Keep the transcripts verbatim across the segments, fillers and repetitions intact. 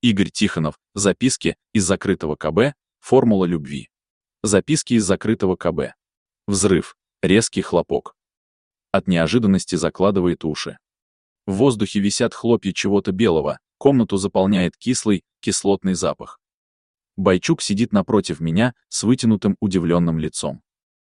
Игорь Тихонов. Записки из закрытого ка бэ. Формула любви. Записки из закрытого ка бэ. Взрыв. Резкий хлопок. От неожиданности закладывает уши. В воздухе висят хлопья чего-то белого, комнату заполняет кислый, кислотный запах. Бойчук сидит напротив меня с вытянутым удивленным лицом.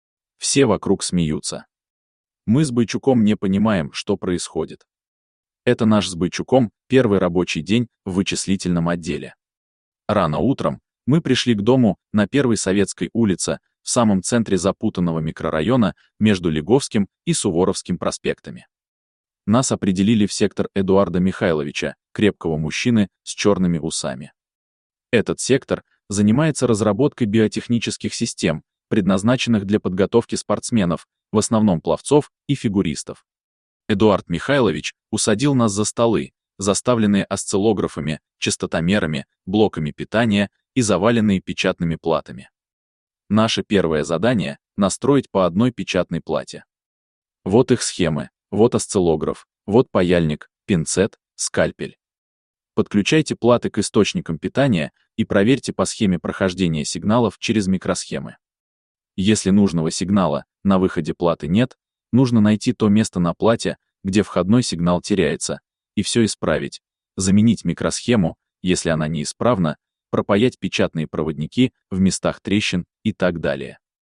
Все вокруг смеются. Мы с Бойчуком не понимаем, что происходит. Это наш с Бойчуком первый рабочий день в вычислительном отделе. Рано утром мы пришли к дому на Первой Советской улице, в самом центре запутанного микрорайона между Лиговским и Суворовским проспектами. Нас определили в сектор Эдуарда Михайловича, крепкого мужчины с черными усами. Этот сектор занимается разработкой биотехнических систем, предназначенных для подготовки спортсменов, в основном пловцов и фигуристов. Эдуард Михайлович усадил нас за столы, заставленные осциллографами, частотомерами, блоками питания и заваленные печатными платами. Наше первое задание — настроить по одной печатной плате. Вот их схемы, вот осциллограф, вот паяльник, пинцет, скальпель. Подключайте платы к источникам питания и проверьте по схеме прохождения сигналов через микросхемы. Если нужного сигнала на выходе платы нет, нужно найти то место на плате, где входной сигнал теряется, и все исправить, заменить микросхему, если она неисправна, пропаять печатные проводники в местах трещин и так далее.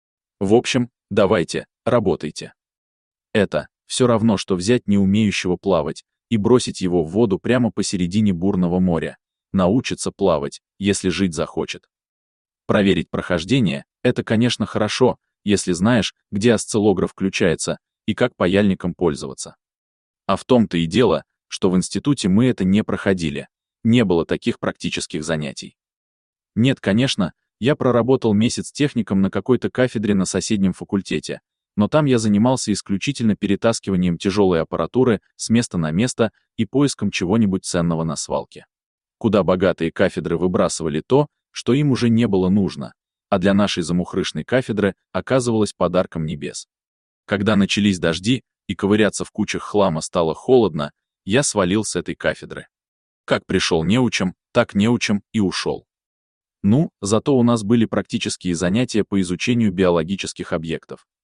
В общем, давайте, работайте. Это все равно, что взять не умеющего плавать и бросить его в воду прямо посередине бурного моря. Научится плавать, если жить захочет. Проверить прохождение — это, конечно, хорошо, если знаешь, где осциллограф включается и как паяльником пользоваться. А в том-то и дело, что в институте мы это не проходили, не было таких практических занятий. Нет, конечно, я проработал месяц техником на какой-то кафедре на соседнем факультете, но там я занимался исключительно перетаскиванием тяжелой аппаратуры с места на место и поиском чего-нибудь ценного на свалке. Куда богатые кафедры выбрасывали то, что им уже не было нужно, а для нашей замухрышной кафедры оказывалось подарком небес. Когда начались дожди и ковыряться в кучах хлама стало холодно, я свалил с этой кафедры. Как пришел неучем, так неучем и ушел. Ну, зато у нас были практические занятия по изучению биологических объектов.